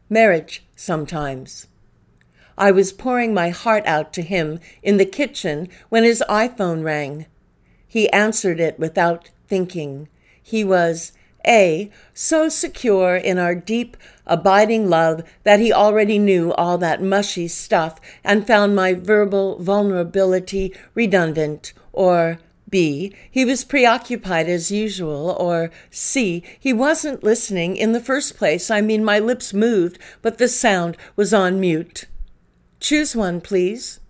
Marriage, sometimes. I was pouring my heart out to him in the kitchen when his iPhone rang. He answered it without thinking. He was A, so secure in our deep, abiding love that he already knew all that mushy stuff and found my verbal vulnerability redundant, or B, he was preoccupied as usual, or C, he wasn't listening in the first place. I mean, my lips moved, but the sound was on mute. Choose one, please.